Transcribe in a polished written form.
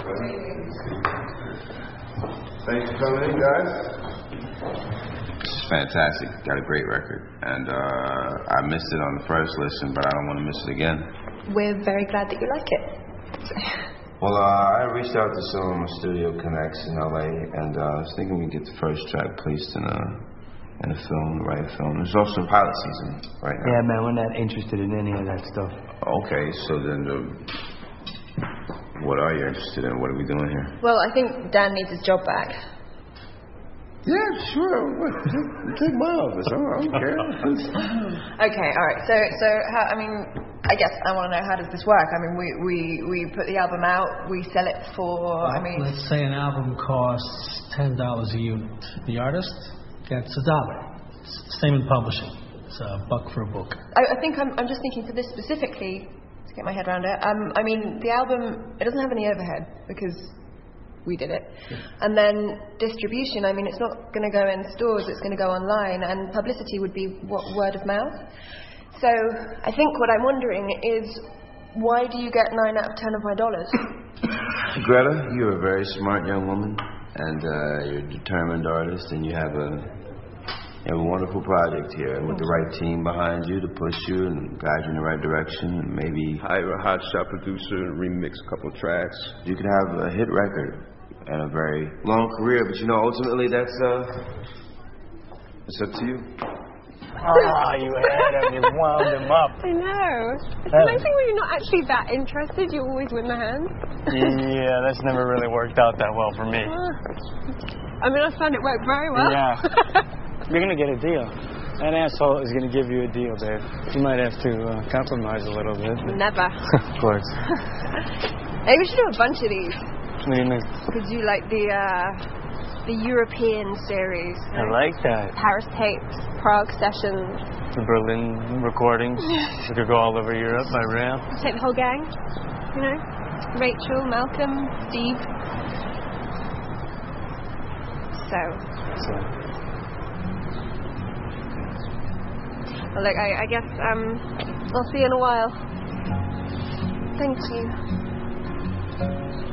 Thanks for coming in, guys. It's fantastic. Got a great record. And I missed it on the first listen, but I don't want to miss it again. We're very glad that you like it. Well, I reached out to some Studio Connects in LA, and I was thinking we'd get the first track placed in a film, the right film. There's also pilot season right now. Yeah, man, we're not interested in any of that stuff. Okay, so then what are you interested in? What are we doing here? Well, I think Dan needs his job back. Yeah, sure. Take my office. I don't care. Okay, all right. So how, I mean, I guess I want to know, how does this work? I mean, we put the album out, we sell it for, let's say an album costs $10 a unit. The artist gets $1. Same in publishing. It's $1 for a book. I think I'm just thinking for this specifically, to get my head around it. I mean, the album, it doesn't have any overhead because we did it. Yeah. And then distribution, I mean, it's not going to go in stores, it's going to go online, and publicity would be word of mouth. So I think what I'm wondering is, why do you get 9 out of 10 of my dollars? Greta, you're a very smart young woman, and you're a determined artist, and you have a wonderful project here, and with the right team behind you to push you and guide you in the right direction, and maybe hire a hotshot producer and remix a couple of tracks. You could have a hit record and a very long career, but ultimately that's it's up to you. Oh, you had him, you wound him up. I know. It's amazing when you're not actually that interested, you always win the hand. Yeah, that's never really worked out that well for me. I mean, I found it worked very well. Yeah. You're going to get a deal. That asshole is going to give you a deal, babe. You might have to compromise a little bit. Never. Of course. Maybe we should do a bunch of these. What do you mean? Could you like the European series? I like that. Paris tapes, Prague sessions. The Berlin recordings. We could go all over Europe by rail. Take the whole gang. Rachel, Malcolm, Steve. So. Well, look, I guess I'll see you in a while. Thank you.